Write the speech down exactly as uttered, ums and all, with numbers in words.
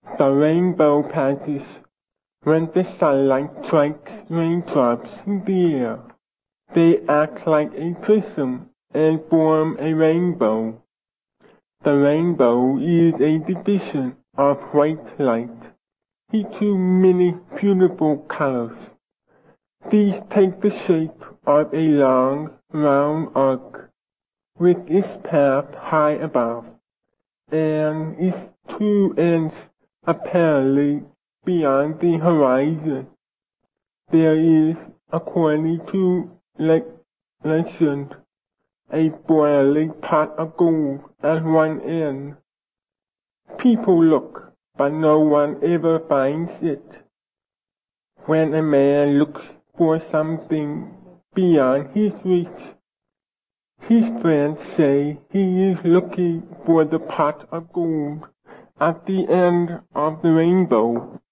The rainbow passes when the sunlight strikes raindrops in the air. They act like a prism and form a rainbow. The rainbow is a division of white light into many beautiful colors. These take the shape of a long, round arc with its path high above, and its two ends apparently beyond the horizon. There is, according to legend, a boiling pot of gold at one end. People look, but no one ever finds it. When a man looks for something beyond his reach, his friends say he is looking for the pot of gold at the end of the rainbow.